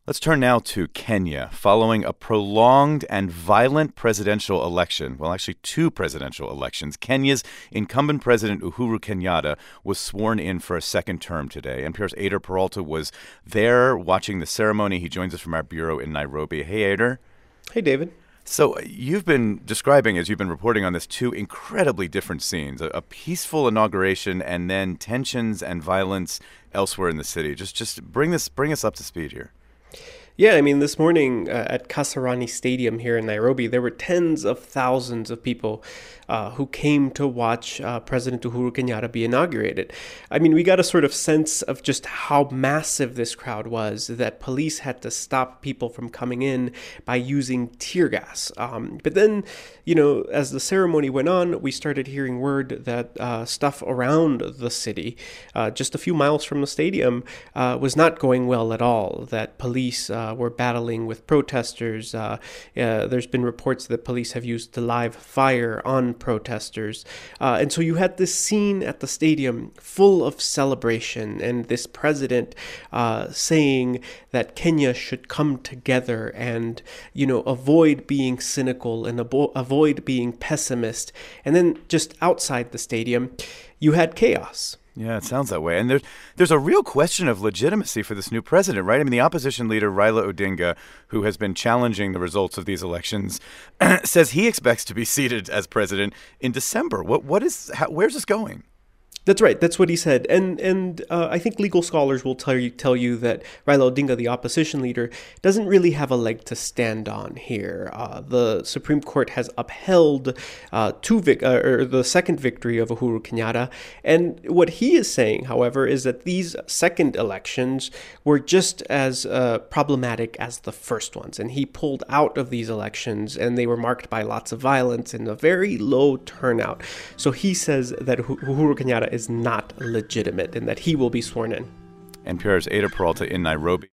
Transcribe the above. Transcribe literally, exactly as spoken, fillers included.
Let's turn now to Kenya. Following a prolonged and violent presidential election, well, actually two presidential elections, Kenya's incumbent president Uhuru Kenyatta was sworn in for a second term today. N P R's Ader Peralta was there watching the ceremony. He joins us from our bureau in Nairobi. Hey, Ader. Hey, David. So you've been describing, as you've been reporting on this, two incredibly different scenes, a, a peaceful inauguration and then tensions and violence elsewhere in the city. Just just bring this bring us up to speed here. Yeah, I mean, this morning uh, at Kasarani Stadium here in Nairobi, there were tens of thousands of people uh, who came to watch uh, President Uhuru Kenyatta be inaugurated. I mean, we got a sort of sense of just how massive this crowd was, that police had to stop people from coming in by using tear gas. Um, but then, you know, as the ceremony went on, we started hearing word that uh, stuff around the city, uh, just a few miles from the stadium, uh, was not going well at all, that police uh, were battling with protesters. Uh, uh, there's been reports that police have used live fire on protesters. Uh, and so you had this scene at the stadium full of celebration and this president uh, saying that Kenya should come together and, you know, avoid being cynical and avo- avoid being pessimist. And then just outside the stadium, you had chaos. Yeah, it sounds that way. And there's, there's a real question of legitimacy for this new president, right? I mean, the opposition leader, Raila Odinga, who has been challenging the results of these elections, says he expects to be seated as president in December. What, what is, how, where's this going? That's right. That's what he said. And and uh, I think legal scholars will tell you, tell you that Raila Odinga, the opposition leader, doesn't really have a leg to stand on here. Uh, the Supreme Court has upheld uh, two vic- uh, or the second victory of Uhuru Kenyatta. And what he is saying, however, is that these second elections were just as uh, problematic as the first ones. And he pulled out of these elections, and they were marked by lots of violence and a very low turnout. So he says that Uhuru Kenyatta is is not legitimate and that he will be sworn in. N P R's Ader Peralta in Nairobi.